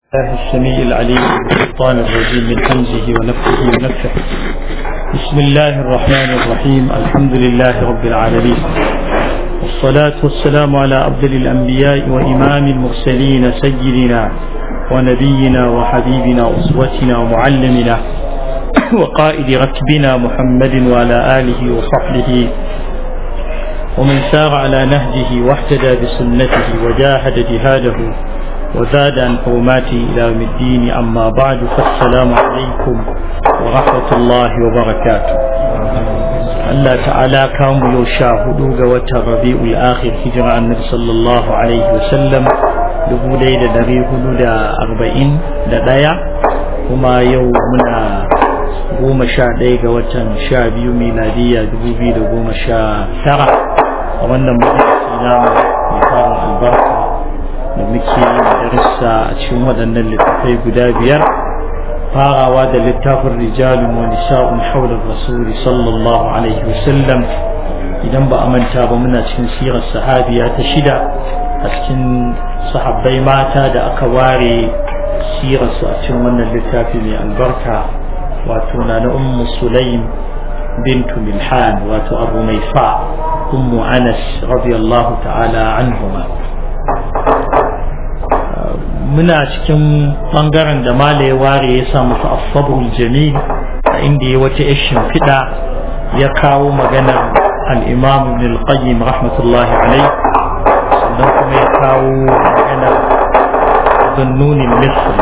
الله السميع العليم من الشيطان الرجيم من همزه ونفخه ونفخه. بسم الله الرحمن الرحيم. الحمد لله رب العالمين، والصلاة والسلام على أفضل الأنبياء وإمام المرسلين سيدنا ونبينا وحبيبنا وأسوتنا ومعلمنا وقائد ركبنا محمد وعلى آله وصحبه ومن سار على نهجه واهتدى بسنته وجاهد جهاده وزاد عن حرماته إلى يوم الدين. أما بعد، فالسلام عليكم ورحمة الله وبركاته. الله تعالى كان يشاهدوا قوة ربيع الآخر هجرة النبي صلى الله عليه وسلم دبو ليلة دريه لدى 40 دايا وما يومنا 11 ga watan 12 miladiya 2019 a wannan majalisi namu mai farin albarka da muke darussa a cikin waɗannan littattafai guda biyar, farawa da littafin rijalun wa nisa'un hawla rasul sallallahu alaihi wasallam. Idan ba a manta ba, muna cikin sirar sahabiya ta 6 a cikin sahabbai mata da aka ware sirarsu a cikin wannan littafi mai albarka, wato na ummu sulaim bintu milhan, wato abu maifa ummu anas radiyallahu ta'ala anhuma. muna cikin bangaren da mala ya ware ya sa masa as-sabrul jamil, inda ya wata shimfiɗa ya kawo maganar al-imam ibn al-qayyim rahmatullahi alayhi, sannan kuma ya kawo maganar Zunnun al-Misri.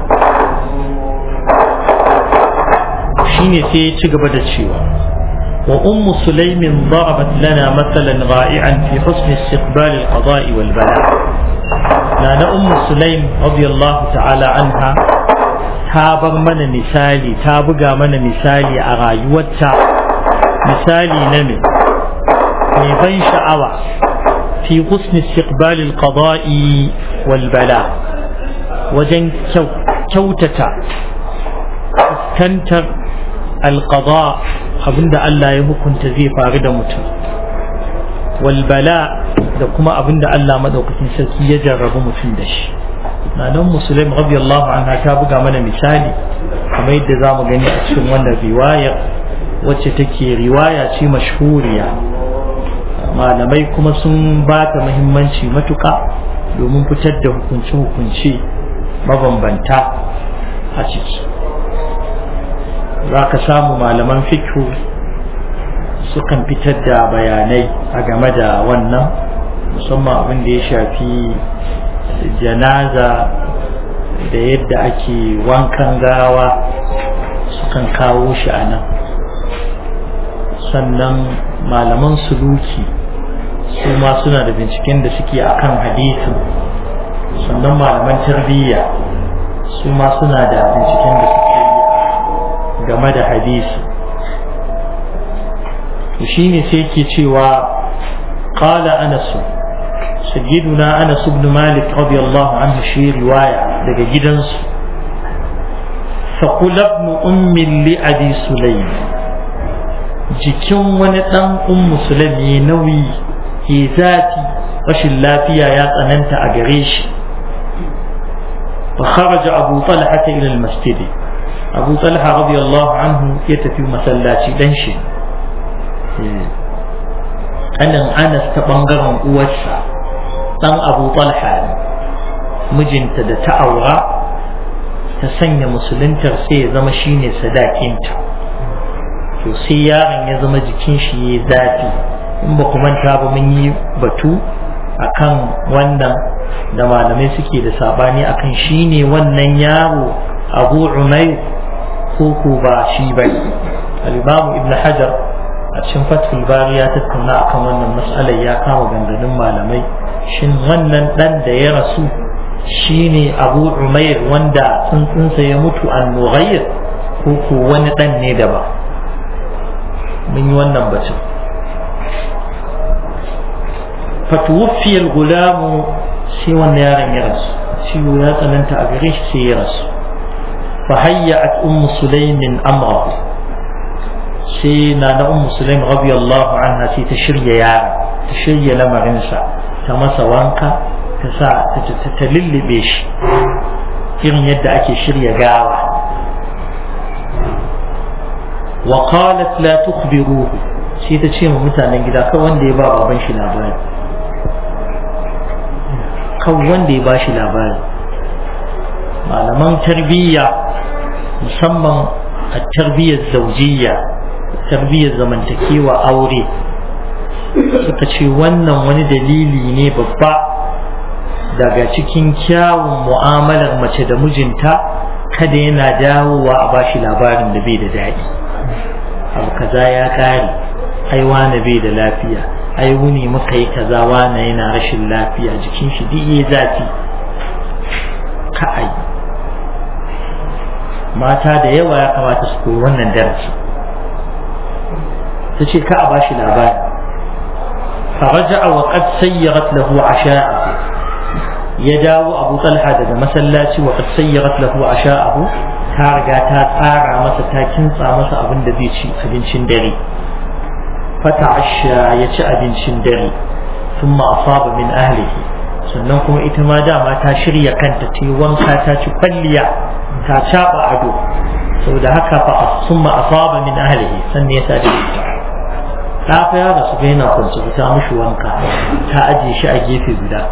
shine sai ya ci gaba da cewa wa ummu sulaimin darabat lana mathalan ra'i'an fi husn istiqbal al-qada'i wal bala'. na ummu sulaim radiyallahu ta'ala anha ta bar mana misali, ta buga mana misali a rayuwarta, misali na mai ban sha'awa fi husn istiqbal al-qada'i wal bala', wajen kyautata fuskantar al-qada', abinda Allah ya hukunta zai faru da mutum, wal bala' da kuma abinda Allah madaukakin sarki ya jarrabu mutum da shi. nan muslim radiyallahu anha ta buga mana misali kamar yadda zamu gani a cikin wannan riwaya, wacce take riwaya ce mashhuriya, malamai kuma sun ba ta muhimmanci matuƙa domin fitar da hukunce-hukunce mabambanta a ciki. za ka samu malaman fiqh sukan fitar da bayanai a game da wannan, musamman abin da ya shafi janaza da yadda ake wankan gawa, sukan kawo shi a nan. sannan malaman suluki su ma suna da binciken da suke akan hadisin, sannan malaman tarbiyya su ma suna da binciken da suke game da hadisi. shine sai yake cewa qala anas, sayyiduna anas ibn malik radiyallahu anhu, shi riwaya daga gidansu, faqul ibn ummi li abi sulaym, jikin wani dan ummu sulaym ya nauyi, ke zafi, rashin lafiya ya tsananta a gare shi. fa kharaja abu talha ila al-masjid, abu talha radiyallahu anhu ya tafi masallaci dan shi. anan anas ta bangaren uwarsa dan abu talha, mijinta da ta aura ta sanya musuluntar sai ya zama shine sadakinta, to sai yaron ya zama jikin shi ya zafi. in ba ku manta ba, mun yi batu akan wannan da malamai suke da sabani akan shine wannan yaro abu umayr ko ba shi bane. al-imam ibn hajar a cikin fathul bari ya tattauna akan wannan mas'alar, ya kama ganganin malamai, shin wannan dan da ya rasu shine abu umayr wanda tsuntsunsa ya mutu an-nughayr ko wani dan ne daban. mun yi wannan batun. fatuwfi al-gulamu, sai wannan yaron ya rasu, ciwo ya tsananta a gare shi sai ya rasu. fa hayyat ummu sulaimin amrahu, sai na ummu sulaim radiyallahu anha sai ta shirya yaro, ta shirya lamarinsa, ta masa wanka, ta sa ta lullube shi, irin yadda ake shirya gawa. wa qalat la tukhbiruhu sai ta ce wa mutanen gida kai wanda ya ba baban shi labari, kan wanda ya ba shi labari. malaman tarbiyya musamman a tarbiyyar zaujiyya, tarbiyyar zamantakewa aure, suka ce wannan wani dalili ne babba daga cikin kyawun mu'amalar mace da mijinta, kada yana dawowa a bashi labarin da bai da daɗi. abu kaza ya kare, ai wane bai da lafiya, ai wuni muka yi kaza wane yana rashin lafiya, jikin shi duk yayi zafi. ka ai mata da yawa ya kamata su koyi wannan darasi. ta ce ka a bashi labari. faraja'a wa qad sayyarat lahu asha'ahu, ya dawo Abu Talha daga masallaci wa qad sayyarat lahu asha'ahu, ta riga ta tsara masa, ta kintsa masa abin da zai ci, abincin dare. fata'asha, ya ci abincin dare. thumma asaba min ahlihi, sannan kuma ita ma dama ta shirya kanta, ta yi wanka, ta ci kwalliya, ta caba ado. saboda haka fa thumma asaba min ahlihi, sannan ya sadi ta fa ya rasu ga yana kwance, ta mishi wanka, ta ajiye shi a gefe guda.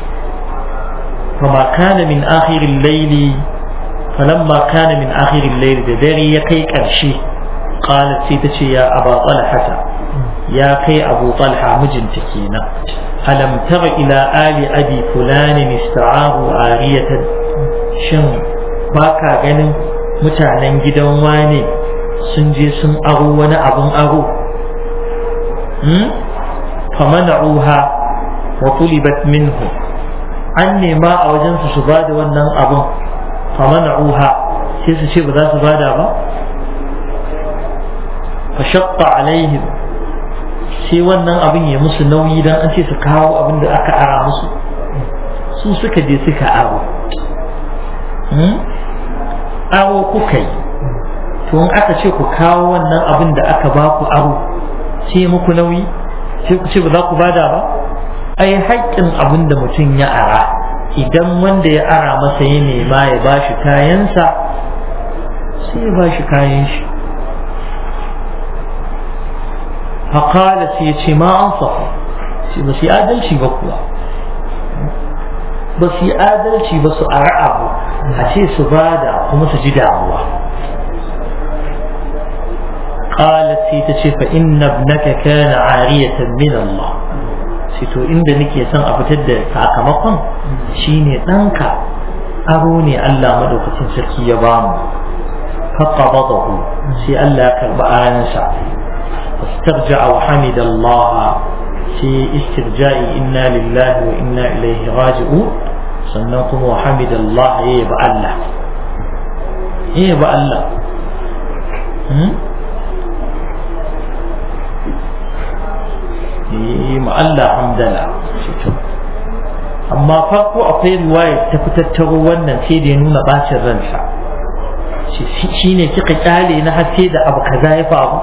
فما كان من آخر الليل فلما كان من آخر الليل بدري يكي كرشي قالت سيتشي يا أبا طلحة، يا كي أبو طلحة مجن تكينا، ألم تر إلى آل أبي فلان استعاروا آرية؟ شن باكا غنم متعنن gidan wane sun je sun aro wani abun aro, famana'uha wa tulibat minhu, an nema a wajen su ba da wannan abun, famana'uha sai su ce ba za su bada ba. fashaqqa alaihim, sai wannan abin ya musu nauyi dan an ce su kawo abin da aka ara musu, su suka je suka aro. aro kuka yi, to in aka ce ku kawo wannan abin da aka ba ku aro sai muku nauyi, sai ku ce ba za ku bada ba. ai haƙƙin abin da mutum ya ara, idan wanda ya ara masa ya nema ya bashi kayansa, sai ya bashi kayan shi. faƙala sai ya ce ma an safa, sai ba su yi adalci ba kuwa, ba su yi adalci ba su ara abu a ce su bada kuma su ji damuwa. qalat sai ta ce fa inna ibnaka kana ariyatan min Allah, sai to inda nake son a fitar da sakamakon shine ɗanka aro ne Allah madaukakin sarki ya bamu. faqabadahu, sai Allah ya karba aransa. fastarja'a wa hamida Allah, sai istirja'i inna lillahi wa inna ilaihi raji'un, sannan kuma wa hamida Allah ya yaba Allah, ya yaba Allah. ma Allah hamdala. amma farko akwai riwaya ta fitattaro wannan, sai da ya nuna bacin ransa, shi ne kika kyale na haske da abu kaza ya faru.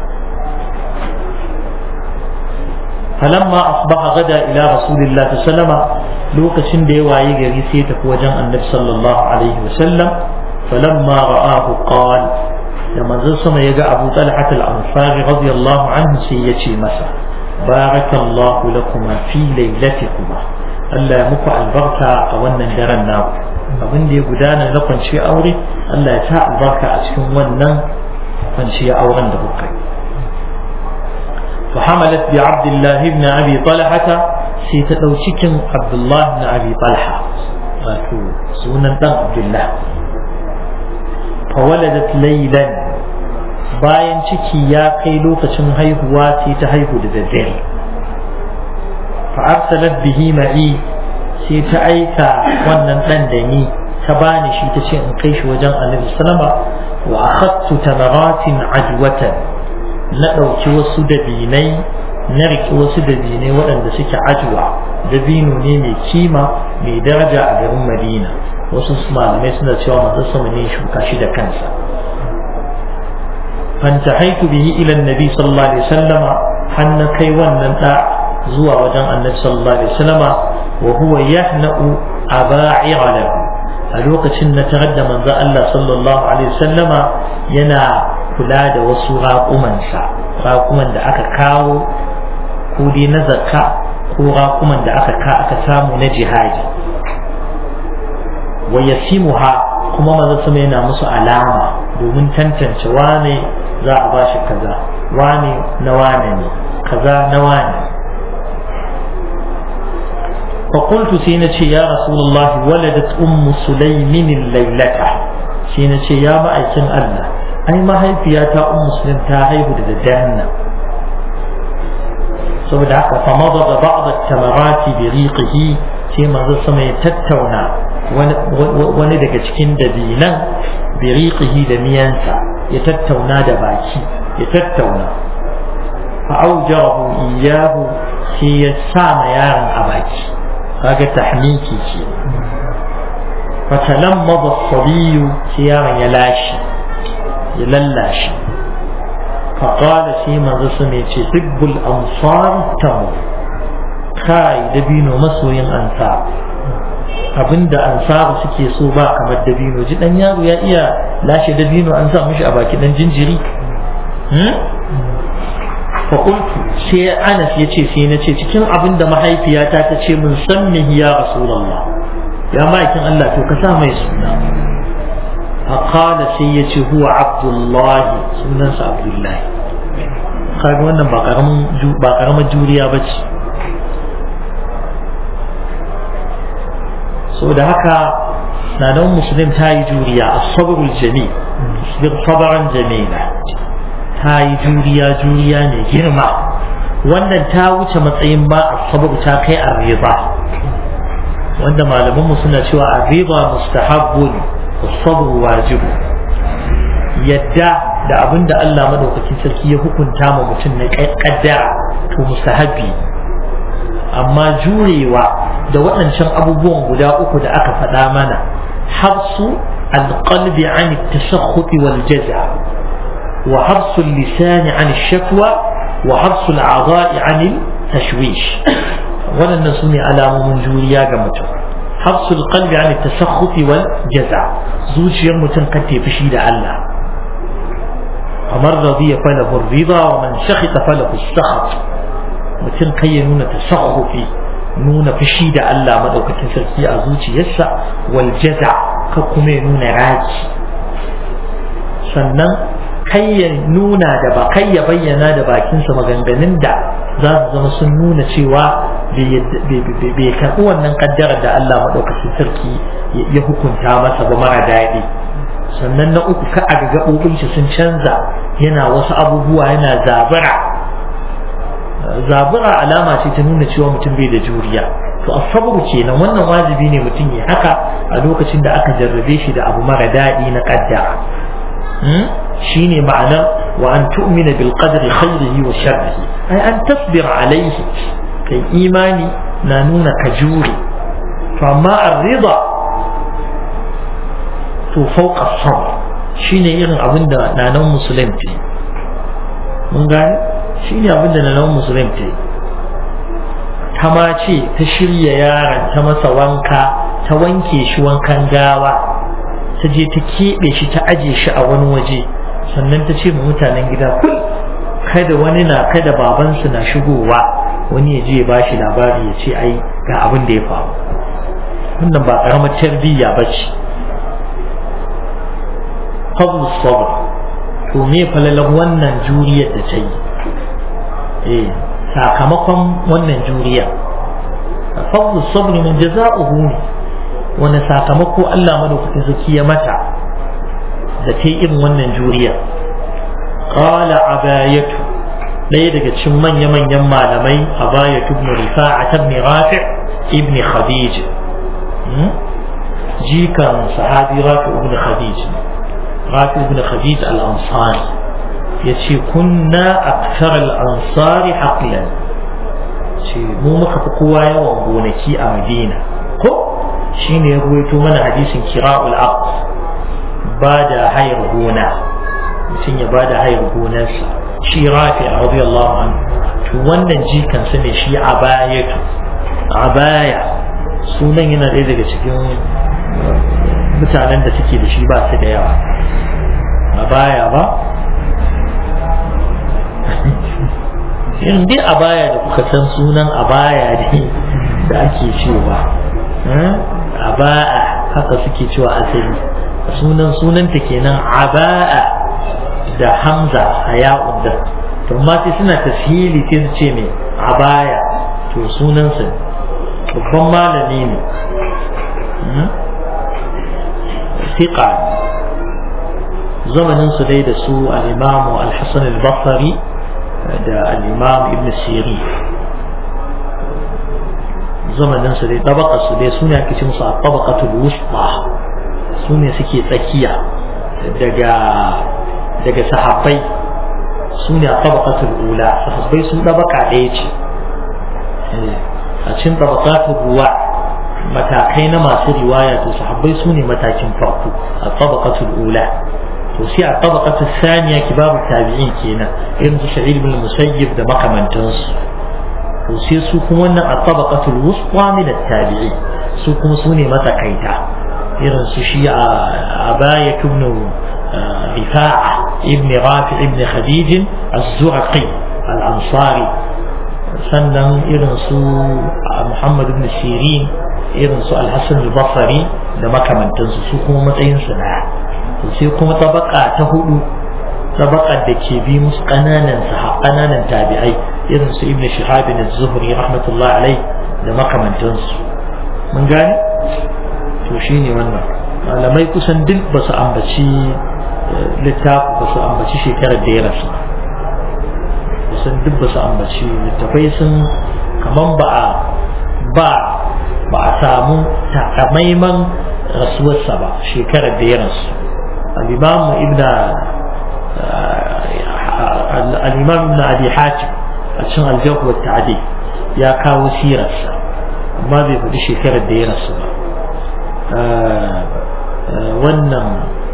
falamma asbaha gada ila rasulillahi sallama, lokacin da ya waye gari sai tafi wajen annabi sallallahu alaihi wasallam. falamma ra'ahu qala, da manzon sama ya ga Abu Talha al-Ansari radiyallahu anhu sai ya ce masa barakallahu lakuma fi lailatikuma, Allah ya muku albarka a wannan daren naku, abin da ya gudana na kwanciyar aure Allah ya sa albarka a cikin wannan kwanciyar auren da kuka yi. fa hamalat bi Abdullah ibn Abi Talha, sai ta dau cikin Abdullah ibn Abi Talha, wato sunan dan Abdullah. fa waladat laylan, bayan ciki ya kai lokacin haihuwa sai ta haihu da daddare. fa arsalat bihi ma'i, sai ta aika wannan dan da ni, ta bani shi, ta ce in kai shi wajen Annabi sallama. wa akhadtu tamaratin ajwatan, na dauki wasu dabinai, na riki wasu dabinai waɗanda suke ajwa, dabino ne mai kima mai daraja a garin Madina. wasu malamai suna cewa manzon sama ne shuka shi da kansa. فانتهيت به إلى النبي صلى الله عليه وسلم، حن كي وننتا زوا وجن النبي صلى الله عليه وسلم، وهو يهنأ أباعر له، a lokacin na tarar da manzo Allah sallallahu alaihi wasallama yana kula da wasu raƙuman da aka kawo ko dai na zakka ko raƙuman da aka samu na jihadi wa yasimuha kuma manzo sama yana musu alama domin tantance wane za a bashi kaza wane na wane ne kaza na wane فقلت سينتي يا رسول الله ولدت سليم الليلة سينتي يا مأيكن الله أي ما هي فياتا سليم تاهيه للدهنة saboda haka fa madada ba'd at-tamarat bi riqihi sai manzo sama ya tattauna wani daga cikin dabinan bi riqihi da miyansa ya tattauna da baki ya tattauna fa aujarahu iyahu sai ya sa ma yaron a baki kaga tahmiki ce fa talammada as-sabiy sai yaron ya lallashi فقال سيما رسمي حب الأنصار تمر كاي دبينو مسوين أنصار abinda ansaru suke so ba kamar dabino ji dan yaro ya iya lashe dabino an sa mishi a baki dan jinjiri fa qultu sai Anas yace sai nace cikin abinda mahaifiyata ta ce mun sannihi ya rasulullah ya maikin Allah to ka sa mai suna فقال سيتي هو عبد الله سننس عبد الله قال wannan ba karamar juriya bace so da haka nadan muslim tayi juriya as-sabrul jamil sabr sabran jamila tayi juriya ne girma wannan ta wuce matsayin ba as-sabr ta kai ar-ridha wanda malaman mu suna cewa ar-ridha mustahabbun الصبر واجب yadda da abinda Allah madaukakin sarki ya hukunta ma mutum na kaddara to mustahabi amma jurewa da waɗancan abubuwan guda uku da aka faɗa mana habsu alqalbi an at-tashakhut wal jaza wa habsu al-lisan an ash-shakwa wa habsu al-a'dha'i an al-tashwish wannan sune alamomin juriya ga mutum حبس القلب عن التسخط والجزع زوجي متن قد يفشي الله فمن رضي فله الرضا ومن سخط فله السخط متن كي نون تسخطي نون فشي الله مدوك تنسلسي أزوجي يسع والجزع ككمي نون راجي sannan kai ya nuna da ba kai ya bayyana da bakinsa maganganun da za su zama sun nuna cewa bai karɓi wannan kaddarar da Allah maɗaukacin sarki ya hukunta masa ba mara daɗi sannan na uku ka aga gaɓoɓin shi sun canza yana wasu abubuwa yana zabura alama ce ta nuna cewa mutum bai da juriya to asabru kenan wannan wajibi ne mutum ya haka a lokacin da aka jarrabe shi da abu mara daɗi na kaddara shine ma'anar wa an tu'mina bil qadri khairihi wa sharrihi ai an tasbir alaihi kai imani na nuna ka jure to amma ar-ridha to fawqa as-sabr shine irin abinda nanan musulunci mun gane shine abinda nanan musulunci ta ma ce ta shirya yaron ta masa wanka ta wanke shi wankan gawa ta je ta keɓe shi ta aje shi a wani waje sannan ta ce ma mutanen gida kada babansu na shigowa wani ya je ya bashi labari ya ce ai ga abin da ya faru wannan ba karamar tarbiyya ba ce fadlu sabr to me falalan wannan juriyar da ta yi sakamakon wannan juriya fadlu sabr min jaza'uhu ne wani sakamako Allah madaukakin sarki ya mata da ta yi irin wannan juriya qala abayatu ɗaya daga cikin manya-manyan malamai abayatu ibn rifa'a ibn rafi' ibn khadij jikan sahabi rafi' ibn khadij al-ansari yace kunna akthar al-ansari haqlan ce mu muka fi kowa yawan gonaki a Madina ko shine ya ruwaito mana hadisin kira'ul aqd ba da hayar gona mutum ya ba da hayar gonarsa shi rafi a radiyallahu anhu to wannan jikan sa ne shi abaya sunan yana ɗaya daga cikin mutanen da suke da shi ba su da yawa abaya ba in dai abaya da kuka san sunan abaya ne da ake cewa abaya haka suke cewa asali sunanta kenan abaya da hamza a ya'un da to amma sai suna tashili sai su ce mai abaya to sunansa babban malami ne fiqa zamanin su dai da su al-imamu al-hasan al-basri da al-imam ibn sirin zamanin su dai tabaka su dai sune ake cin su a tabaqatul wusta sune suke tsakiya daga sahabbai sune a tabaqatul ula sahabbai sun tabaka ɗaya ce a cikin tabaqatul ruwa matakai na masu riwaya to sahabbai sune matakin farko a tabaqatul ula to sai a tabaqatul thaniya kibabu tabi'in kenan irin su Sa'id ibn Musayyib da makamantansu to sai su kuma wannan a tabaqatul wusta min at-tabi'in su kuma sune matakaita irin su shi a baya ibn Rifa'a ibn Rafi ibn Khadij az-Zurqi al-Ansari sannan irin su Muhammad ibn Sirin irin su al-Hasan al-Basri da makamantansu su kuma matsayin su na to sai kuma tabaka ta hudu tabakar da ke bi musu kananan tabi'ai irin su Ibn Shihab az-Zuhri rahmatullahi alayhi da makamantansu mun gane to shine wannan malamai kusan duk ba su ambaci littafi ba su ambaci shekarar da ya rasu kusan duk ba su ambaci littafai sun kaman ba a samu takamaiman rasuwarsa ba shekarar da ya rasu al-imam ibn abi hatim a cikin al-jarh wa ta'dil ya kawo sirarsa amma bai faɗi shekarar da ya rasu ba wannan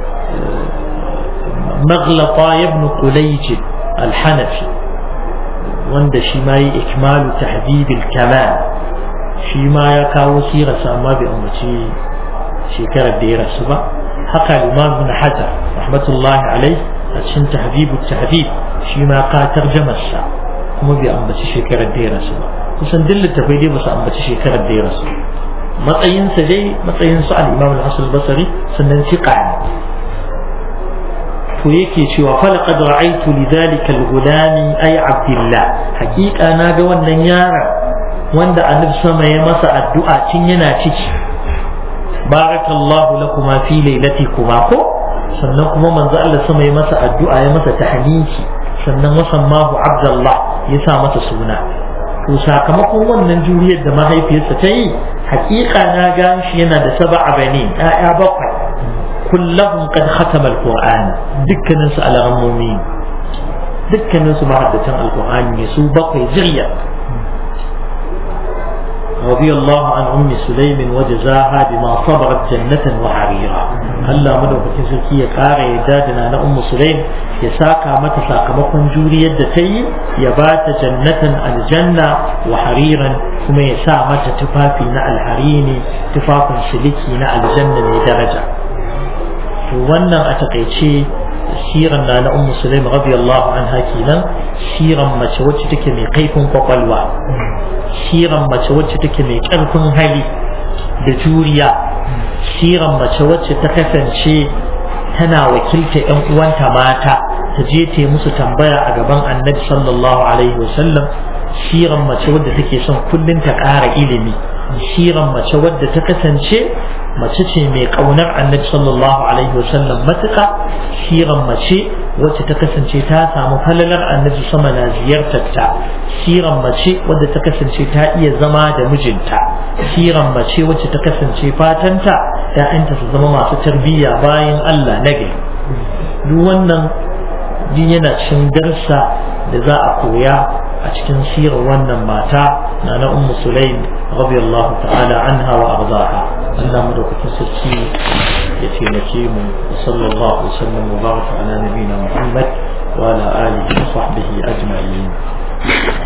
maghlata ibn qulayj al-hanafi wanda shi ma yi ikmalu tahdhib al-kamal shi ma ya kawo sirarsa amma bai ambaci shekarar da ya rasu ba haka Imam Ibn Hajar rahmatullahi alayhi a cikin tahdhib al-tahdhib shi ma ka tarjamarsa kuma bai ambaci shekarar da ya rasu ba kusan duk littafai dai ba su ambaci shekarar da ya rasu matsayinsa dai matsayin su al-Imam al-Hasan al-Basri sannan fiqa ne to yake cewa falaqad ra'aytu lidhalika al-ghulami ay Abdullah haqiqa na ga wannan yaron wanda annabi sama ya masa addu'a tun yana ciki barakallahu lakuma fi lailatikuma ko sannan kuma manzo Allah sama ya masa addu'a ya masa tahniki sannan wasammahu Abdullah ya sa masa suna to sakamakon wannan juriyar da mahaifiyarsa ta yi haƙiƙa na gan shi yana da 7 bani ƴaƴa 7 kullahum qad khatama alquran dukkanin su alarammomi dukkanin su mahaddatan alqur'ani ne su 7 zuriya رضي الله عن أم سليم وجزاها بما صبرت جنة وحريرا الله مدوك تسكي يقارى يدادنا أم سليم يساكا متى ساكمكم جوري يدتي يبات جنة الجنة وحريرا ثم يسا متى تفافي نع الحرين تفاف سلكي نع الجنة درجة وانا أتقيتشي siran na ummu sulaim radiyallahu anha kenan siran mace wacce take mai kaifin kwakwalwa siran mace wacce take mai karfin hali da juriya siran mace wacce ta kasance tana wakilta ƴan uwanta mata ta je ta musu tambaya a gaban annabi sallallahu alaihi wasallam siran mace wadda take son kullun ta ƙara ilimi siran mace wadda ta kasance mace ce mai kaunar annabi sallallahu alaihi wasallam matuƙa siran mace wacce ta kasance ta samu falalar annabi sama na ziyartar ta siran mace wadda ta kasance ta iya zama da mijinta siran mace wacce ta kasance fatanta ƴaƴanta su zama masu tarbiyya bayan Allah nagari duk wannan din yana cikin darsa da za a koya a cikin sirar wannan mata na ummu sulaim radiyallahu ta'ala anha wa ardaha Allah madaukakin sarki ya taimake mu sallallahu alaihi wasallam wa baraka ala nabiyina Muhammad wa ala alihi wa sahbihi ajma'in